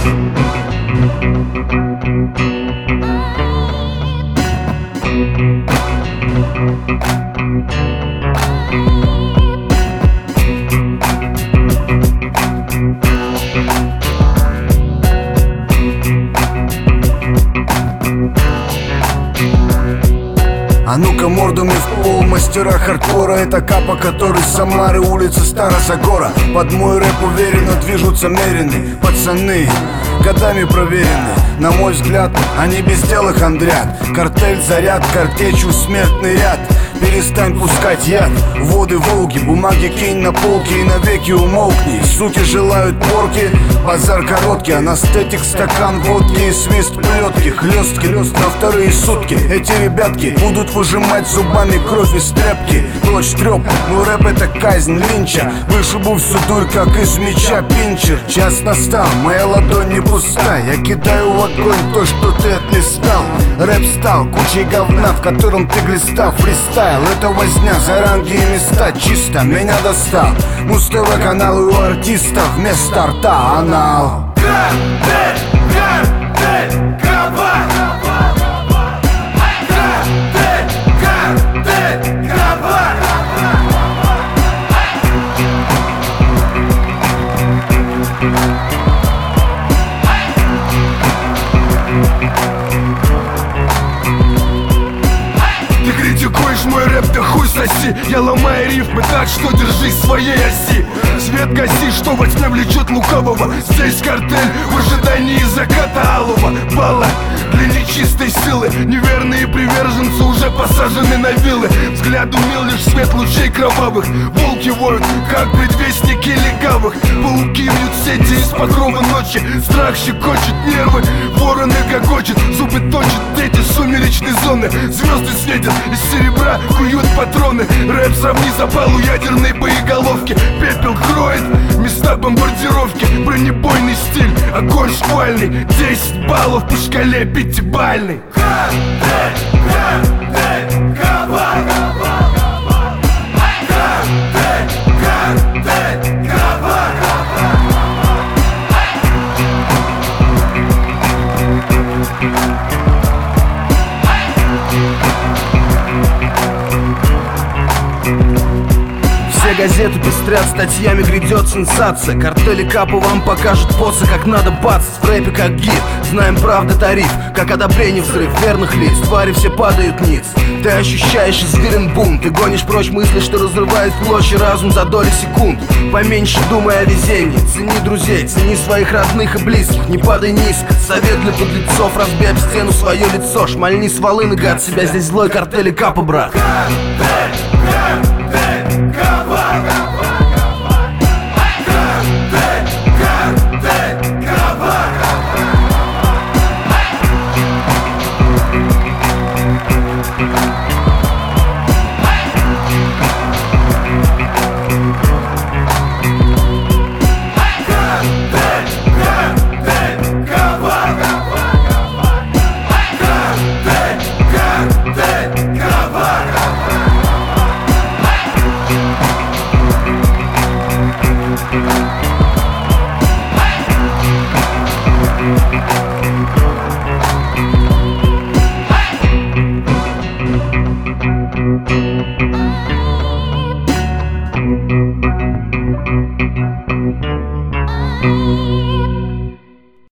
А ну-ка мордами в пол, мастера хардкора. Это Капа, который с Самары, улица Старозагора. Под мой рэп уверенно движутся меренные пацаны, годами проверены. На мой взгляд, они без дела хандрят. Картель, заряд, картечью смертный ряд. Перестань пускать яд, воды Волги, бумаги кинь на полки и навеки умолкни. Суки желают порки, базар короткий, анестетик, стакан водки и свист плетки. Хлестки на вторые сутки. Эти ребятки будут выжимать зубами кровь из тряпки. Ночь трёп, мой рэп это казнь Линча. Вышибу всю дурь, как из меча пинчер. Час настал, моя ладонь не пуста. Я кидаю в огонь то, что ты отлистал. Рэп стал кучей говна, в котором ты глистал. Фристайл, это возня за ранги и места. Чисто меня достал Муз-ТВ канал, и у артистов вместо рта анал. Критикуешь мой рэп, да хуй соси. Я ломаю рифмы так, что держись своей оси. Свет гаси, что во тьме влечет лукавого. Здесь картель в ожидании заката алого бала для нечистой силы. Неверные приверженцы уже посажены на вилы. Взгляд умил лишь свет лучей кровавых. Волки воют, как предвестники легавых. Пауки вьют сети из покрова ночи. Страх щекочет нервы, вороны гогочет. Зубы точат дети сумеречной зоны. Звезды светят, из серебра куют патроны. Рэп сравни запалу ядерной боеголовки. Пепел кроет места бомбардировки. Бронебойный стиль, огонь шквальный. 10 баллов по шкале пятибалльной. Все газеты пестрят статьями, грядет сенсация. Картели Капа вам покажут поцы, как надо бацать. В рэпе как гид, знаем правда тариф, как одобрение взрыв верных лиц. Твари все падают ниц, ты ощущаешь зверин бум. Ты гонишь прочь мысли, что разрывает в клочья разум за доли секунд. Поменьше думай о везении, цени друзей, цени своих родных и близких. Не падай низко, совет для подлецов. Разбей об стену свое лицо, шмальни с волыны, гад себя, здесь злой картели Капа, брат.